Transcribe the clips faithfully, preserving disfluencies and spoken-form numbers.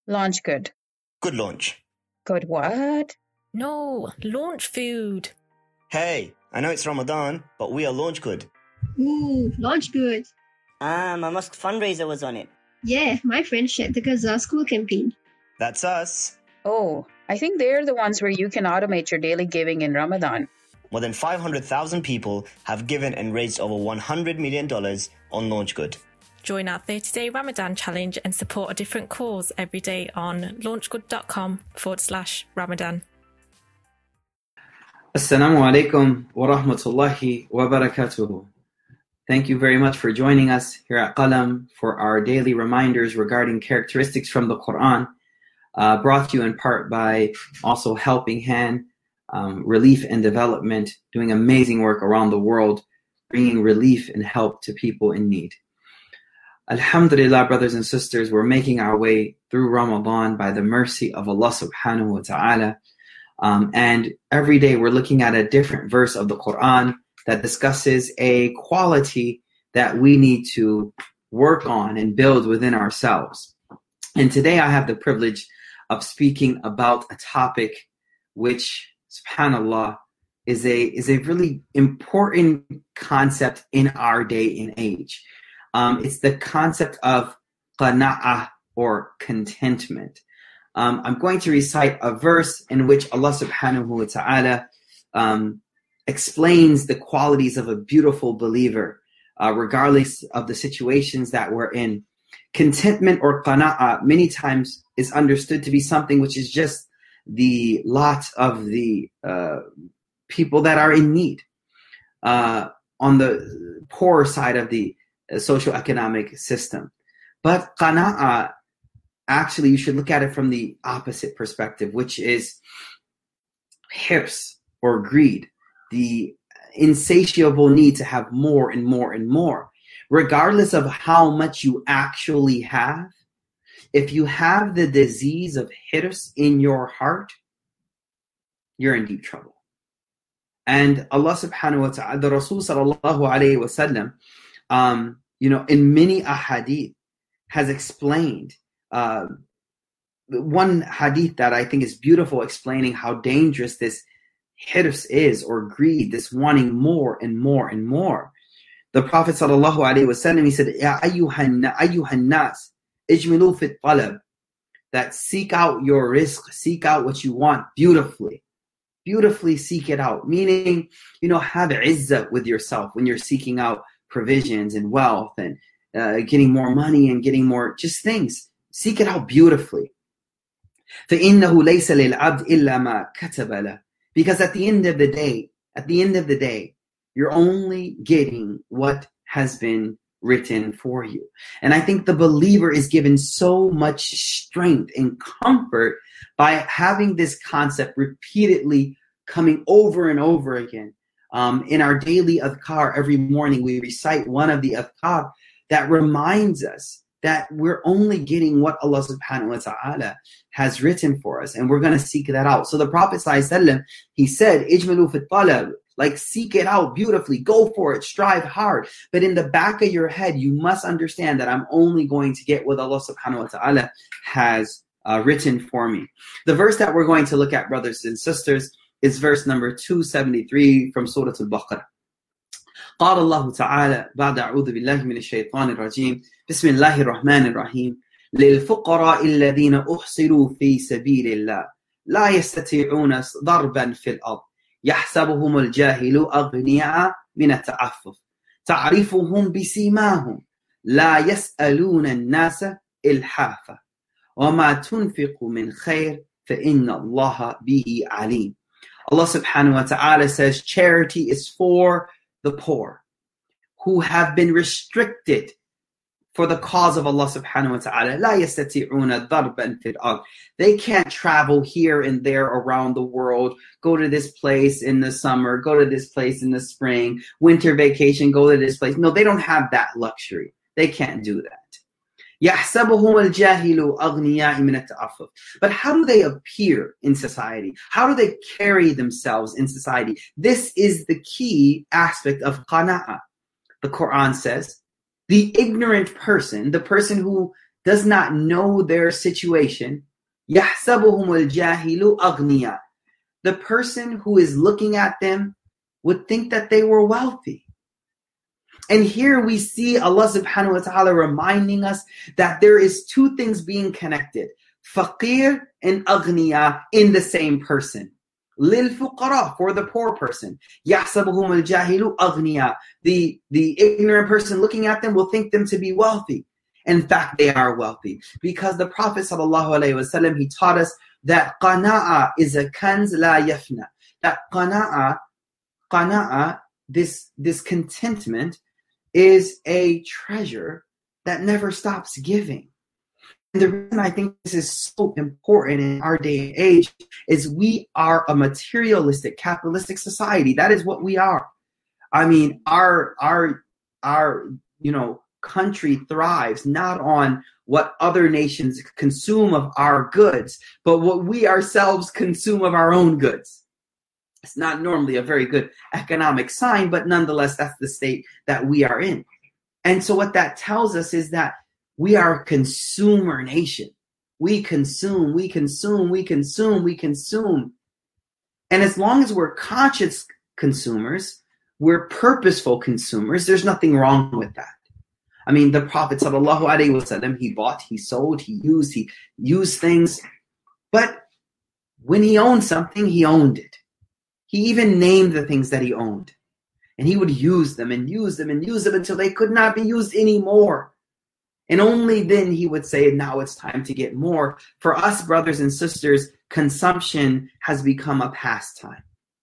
Launch good. Good launch. Good what? No, launch food. Hey, I know it's Ramadan, but we are Launch Good. Ooh, Launch Good. Ah, my mosque fundraiser was on it. Yeah, my friend shared the Gaza School campaign. That's us. Oh, I think they're the ones where you can automate your daily giving in Ramadan. More than five hundred thousand people have given and raised over one hundred million dollars on Launch Good. Join our thirty-day Ramadan challenge and support a different cause every day on launchgood.com forward slash Ramadan. Assalamu alaikum wa rahmatullahi wa barakatuhu. Thank you very much for joining us here at Qalam for our daily reminders regarding characteristics from the Quran, uh, brought to you in part by also Helping Hand, um, Relief and Development, doing amazing work around the world, bringing relief and help to people in need. Alhamdulillah, brothers and sisters, we're making our way through Ramadan by the mercy of Allah subhanahu wa ta'ala. Um, and every day we're looking at a different verse of the Quran that discusses a quality that we need to work on and build within ourselves. And today I have the privilege of speaking about a topic which, subhanAllah, is a, is a really important concept in our day and age. Um, it's the concept of qana'ah, or contentment. Um, I'm going to recite a verse in which Allah subhanahu wa ta'ala um, explains the qualities of a beautiful believer, uh, regardless of the situations that we're in. Contentment or qana'ah many times is understood to be something which is just the lot of the uh, people that are in need. Uh, on the poorer side of the uh, socioeconomic system. But qana'ah, actually, you should look at it from the opposite perspective, which is hirs, or greed, the insatiable need to have more and more and more. Regardless of how much you actually have, if you have the disease of hirs in your heart, you're in deep trouble. And Allah subhanahu wa ta'ala, the Rasul sallallahu alayhi wa sallam, um, you know, in many ahadith has explained Uh, one hadith that I think is beautiful, explaining how dangerous this hirs is, or greed, this wanting more and more and more. The Prophet sallallahu alaihi wasallam, he said, "Ya ayyuhan nas, ijmilu fit talab," that seek out your rizq, seek out what you want beautifully, beautifully seek it out. Meaning, you know, have izzah with yourself when you're seeking out provisions and wealth and uh, getting more money and getting more just things. Seek it out beautifully. فَإِنَّهُ لَيْسَ لِلْعَبْدِ إِلَّا مَا كَتَبَ لَهُ. Because at the end of the day, at the end of the day, you're only getting what has been written for you. And I think the believer is given so much strength and comfort by having this concept repeatedly coming over and over again. Um, in our daily adhkar, every morning we recite one of the adhkar that reminds us that we're only getting what Allah subhanahu wa ta'ala has written for us, and we're going to seek that out. So the Prophet sallallahu alaihi wasallam, he said, ijmalu fit talab, like seek it out beautifully, go for it, strive hard. But in the back of your head, you must understand that I'm only going to get what Allah subhanahu wa ta'ala has uh, written for me. The verse that we're going to look at, brothers and sisters, is verse number two seventy-three from Surah Al-Baqarah. قال الله تعالى بعد أعوذ بالله من الشيطان الرجيم بسم الله الرحمن الرحيم للفقراء الذين أحصروا في سبيل الله لا يستطيعون ضربا في الأرض يحسبهم الجاهل أغنياء من التعفف تعرفهم بسيماهم لا يسألون الناس إلحافا وما تنفق من خير فإن الله به عليم. Allah subhanahu wa ta'ala says charity is for the poor who have been restricted for the cause of Allah subhanahu wa ta'ala. لا يستطيعون ضربا في الأرض. They can't travel here and there around the world, go to this place in the summer, go to this place in the spring, winter vacation, go to this place. No, they don't have that luxury. They can't do that. يحسبهم الجاهل أغنياء من التعفف. But how do they appear in society? How do they carry themselves in society? This is the key aspect of qana'ah. The Quran says, the ignorant person, the person who does not know their situation, يَحْسَبُهُمُ الْجَاهِلُ أَغْنِيَا. The person who is looking at them would think that they were wealthy. And here we see Allah subhanahu wa ta'ala reminding us that there is two things being connected. Faqir and aghniya in the same person. Lil fuqara, for the poor person. Yahsabuhum al-jahilu aghniya. The, the ignorant person looking at them will think them to be wealthy. In fact, they are wealthy. Because the Prophet sallallahu alaihi wasallam, he taught us that qana'a is a kanz la yafna. That qana'a, qana'a, this, this contentment is a treasure that never stops giving. And the reason I think this is so important in our day and age is we are a materialistic, capitalistic society. That is what we are. I mean, our, our, our, you know, country thrives not on what other nations consume of our goods, but what we ourselves consume of our own goods. It's not normally a very good economic sign, but nonetheless, that's the state that we are in. And so what that tells us is that we are a consumer nation. We consume, we consume, we consume, we consume. And as long as we're conscious consumers, we're purposeful consumers, there's nothing wrong with that. I mean, the Prophet sallallahu alaihi wasallam, he bought, he sold, he used, he used things. But when he owned something, he owned it. He even named the things that he owned. And he would use them and use them and use them until they could not be used anymore. And only then he would say, now it's time to get more. For us, brothers and sisters, consumption has become a pastime.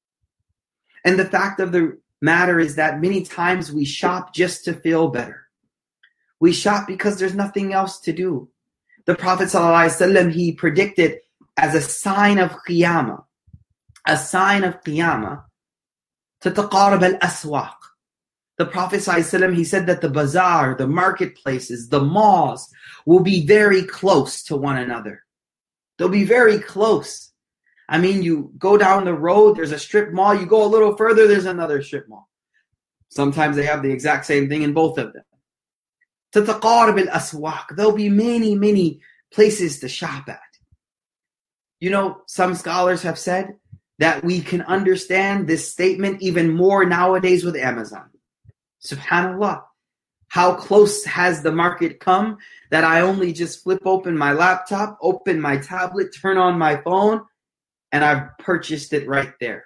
And the fact of the matter is that many times we shop just to feel better. We shop because there's nothing else to do. The Prophet ﷺ, he predicted as a sign of Qiyamah, a sign of Qiyamah, تَتَقَارَبَ الْأَسْوَاقِ. The Prophet ﷺ, he said that the bazaar, the marketplaces, the malls will be very close to one another. They'll be very close. I mean, you go down the road, there's a strip mall. You go a little further, there's another strip mall. Sometimes they have the exact same thing in both of them. تَتَقَارَبَ الْأَسْوَاقِ. There'll be many, many places to shop at. You know, some scholars have said that we can understand this statement even more nowadays with Amazon. Subhanallah. How close has the market come that I only just flip open my laptop, open my tablet, turn on my phone, and I've purchased it right there.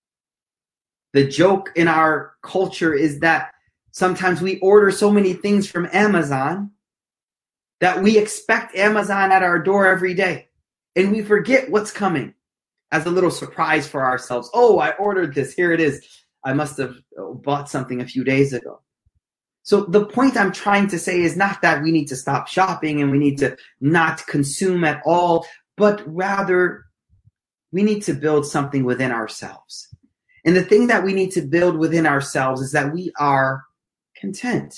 The joke in our culture is that sometimes we order so many things from Amazon that we expect Amazon at our door every day. And we forget what's coming as a little surprise for ourselves. Oh, I ordered this. Here it is. I must have bought something a few days ago. So the point I'm trying to say is not that we need to stop shopping and we need to not consume at all, but rather we need to build something within ourselves. And the thing that we need to build within ourselves is that we are content.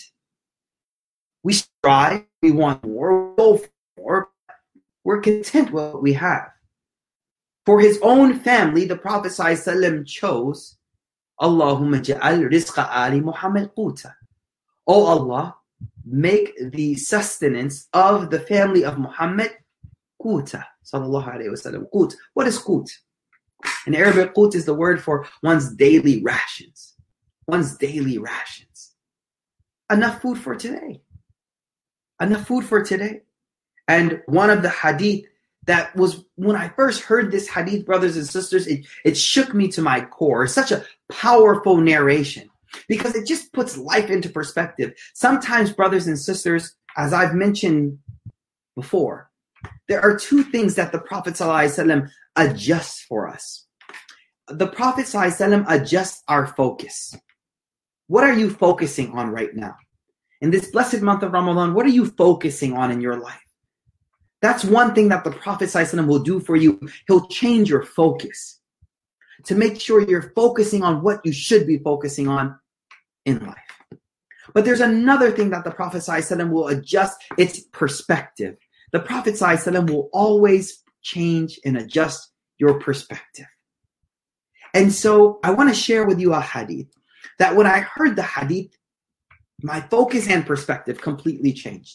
We strive, we want more, we go for more, we're content with what we have. For his own family, the Prophet ﷺ chose, Allahumma ja'al rizqa ali Muhammad quta. Oh Allah, make the sustenance of the family of Muhammad quta. Sallallahu alayhi wa sallam. Qut. What is qut? In Arabic, qut is the word for one's daily rations. One's daily rations. Enough food for today. Enough food for today. And one of the hadith that was, when I first heard this hadith, brothers and sisters, it, it shook me to my core. It's such a powerful narration because it just puts life into perspective. Sometimes, brothers and sisters, as I've mentioned before, there are two things that the Prophet ﷺ adjusts for us. The Prophet ﷺ adjusts our focus. What are you focusing on right now? In this blessed month of Ramadan, what are you focusing on in your life? That's one thing that the Prophet ﷺ will do for you. He'll change your focus to make sure you're focusing on what you should be focusing on in life. But there's another thing that the Prophet ﷺ will adjust its perspective. The Prophet ﷺ will always change and adjust your perspective. And so I want to share with you a hadith that when I heard the hadith, my focus and perspective completely changed.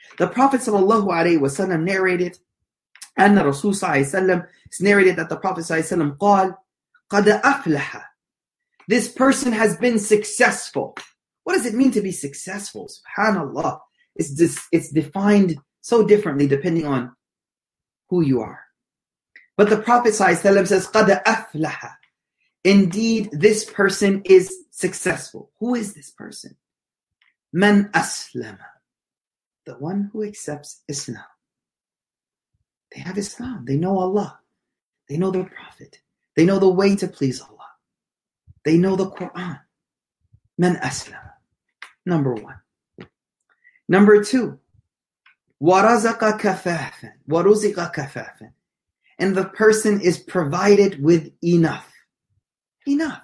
The Prophet ﷺ narrated, and the Rasul ﷺ narrated that the Prophet ﷺ قال, قَدْ أَفْلَحَ. This person has been successful. What does it mean to be successful? SubhanAllah. It's, dis, it's defined so differently depending on who you are. But the Prophet ﷺ says, قَدْ أَفْلَحَ. Indeed, this person is successful. Who is this person? Man aslama. The one who accepts Islam. They have Islam. They know Allah. They know the Prophet. They know the way to please Allah. They know the Quran. Man aslama. Number one. Number two. وَرَزَقَ كَفَافًا وَرُزِقَ كَفَافًا. And the person is provided with enough. Enough.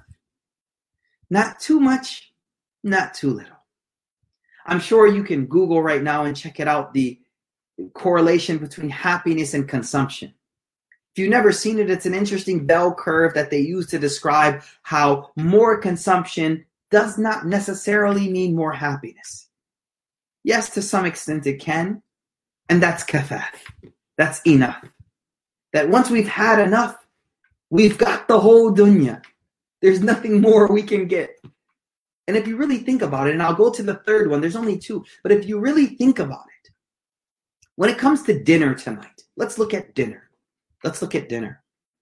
Not too much, not too little. I'm sure you can Google right now and check it out, the correlation between happiness and consumption. If you've never seen it, it's an interesting bell curve that they use to describe how more consumption does not necessarily mean more happiness. Yes, to some extent it can, and that's kafaf. That's enough. That once we've had enough, we've got the whole dunya. There's nothing more we can get. And if you really think about it, and I'll go to the third one, there's only two, but if you really think about it, when it comes to dinner tonight, let's look at dinner. Let's look at dinner.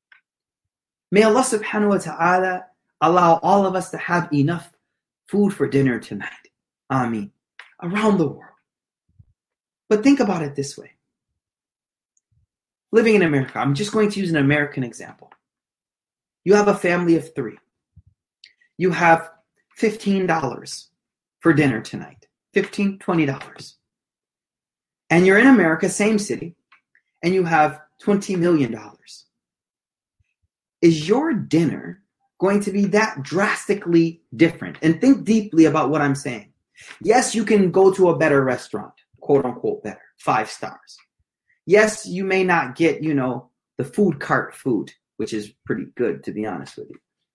May Allah subhanahu wa ta'ala allow all of us to have enough food for dinner tonight. Ameen. Around the world. But think about it this way. Living in America, I'm just going to use an American example. You have a family of three. You have fifteen dollars for dinner tonight. fifteen dollars, twenty dollars. And you're in America, same city, and you have twenty million dollars. Is your dinner going to be that drastically different? And think deeply about what I'm saying. Yes, you can go to a better restaurant, quote unquote better, five stars. Yes, you may not get, you know, the food cart food, which is pretty good, to be honest with you.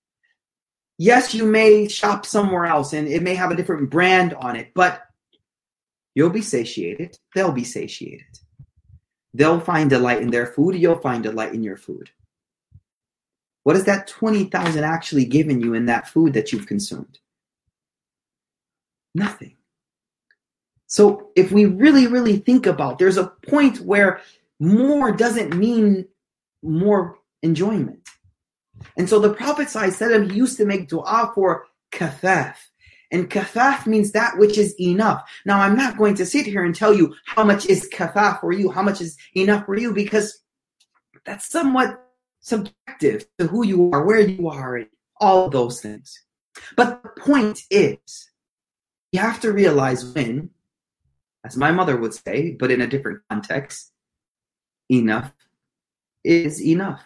Yes, you may shop somewhere else and it may have a different brand on it, but you'll be satiated. They'll be satiated. They'll find delight in their food. You'll find delight in your food. What is that twenty thousand actually giving you in that food that you've consumed? Nothing. So if we really, really think about, there's a point where more doesn't mean more enjoyment. And so the Prophet ﷺ, he used to make dua for kafaf. And kafaf means that which is enough. Now, I'm not going to sit here and tell you how much is kafaf for you, how much is enough for you, because that's somewhat subjective to who you are, where you are, and all of those things. But the point is, you have to realize when, as my mother would say, but in a different context, enough is enough.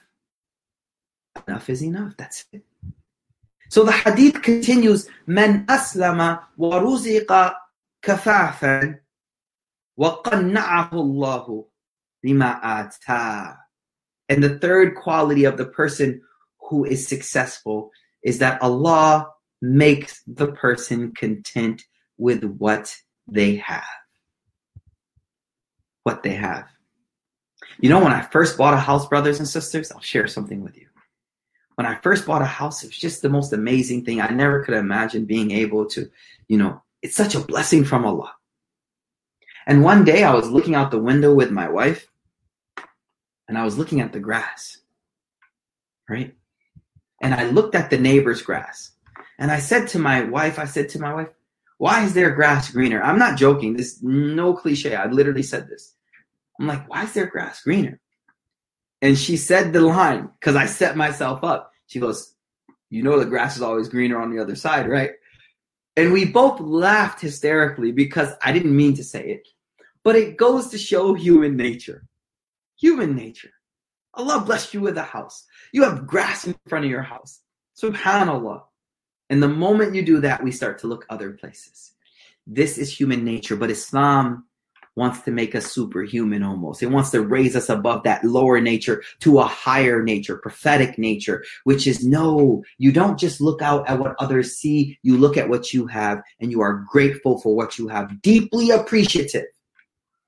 Enough is enough. That's it. So the hadith continues, Man aslama wa ruziqa kafafan wa qanna'ahu Allahu lima ata. And the third quality of the person who is successful is that Allah makes the person content with what they have. What they have. You know, when I first bought a house, brothers and sisters, I'll share something with you. When I first bought a house, it was just the most amazing thing. I never could imagine being able to, you know, it's such a blessing from Allah. And one day I was looking out the window with my wife and I was looking at the grass, right? And I looked at the neighbor's grass and I said to my wife, I said to my wife, why is their grass greener? I'm not joking. This is no cliche. I literally said this. I'm like, why is their grass greener? And she said the line, because I set myself up. She goes, you know the grass is always greener on the other side, right? And we both laughed hysterically because I didn't mean to say it. But it goes to show human nature. Human nature. Allah blessed you with a house. You have grass in front of your house. SubhanAllah. And the moment you do that, we start to look other places. This is human nature, but Islam wants to make us superhuman almost. It wants to raise us above that lower nature to a higher nature, prophetic nature, which is no, you don't just look out at what others see. You look at what you have and you are grateful for what you have, deeply appreciative.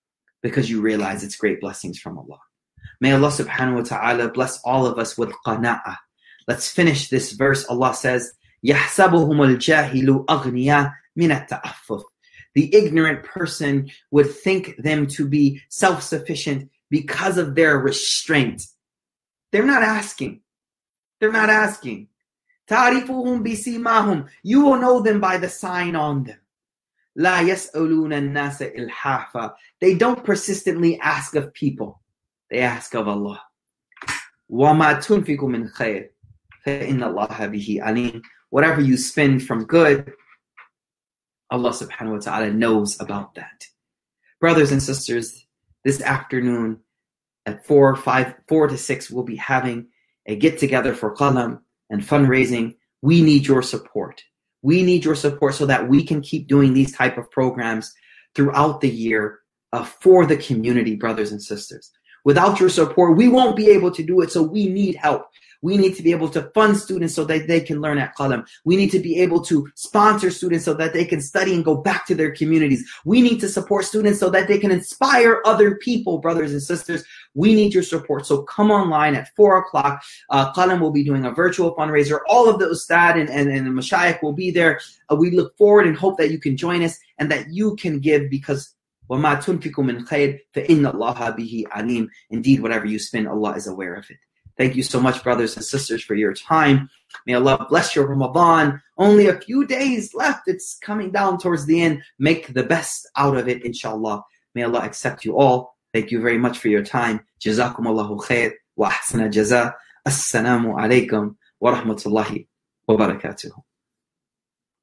because you realize it's great blessings from Allah. May Allah subhanahu wa ta'ala bless all of us with qana'ah. Let's finish this verse. Allah says, يَحْسَبُهُمُ الْجَاهِلُ أَغْنِيَا مِنَ التَّعَفُّفِ. The ignorant person would think them to be self-sufficient because of their restraint. They're not asking. They're not asking. تَعْرِفُهُمْ بِسِيمَاهُمْ. You will know them by the sign on them. لَا يَسْأَلُونَ النَّاسَ إِلْحَافًا. They don't persistently ask of people. They ask of Allah. وَمَا تُنْفِقُ مِنْ خَيْرٍ فَإِنَّ اللَّهَ بِهِ عَلِيمٌ. Whatever you spend from good, Allah subhanahu wa ta'ala knows about that. Brothers and sisters, this afternoon at four, five, four to six, we'll be having a get-together for Qalam and fundraising. We need your support. We need your support so that we can keep doing these type of programs throughout the year uh, for the community, brothers and sisters. Without your support, we won't be able to do it, so we need help. We need to be able to fund students so that they can learn at Qalam. We need to be able to sponsor students so that they can study and go back to their communities. We need to support students so that they can inspire other people, brothers and sisters. We need your support. So come online at four o'clock. Uh, Qalam will be doing a virtual fundraiser. All of the Ustad and, and, and the Mashayikh will be there. Uh, we look forward and hope that you can join us and that you can give, because وَمَا تُنْفِقُ مِنْ خَيْرٍ فَإِنَّ اللَّهَ بِهِ عَلِيمٌ. Indeed, whatever you spend, Allah is aware of it. Thank you so much, brothers and sisters, for your time. May Allah bless your Ramadan. Only a few days left. It's coming down towards the end. Make the best out of it, inshallah. May Allah accept you all. Thank you very much for your time. Jazakum Allahu khair wa ahsana jaza. Assalamu alaikum wa rahmatullahi wa barakatuh.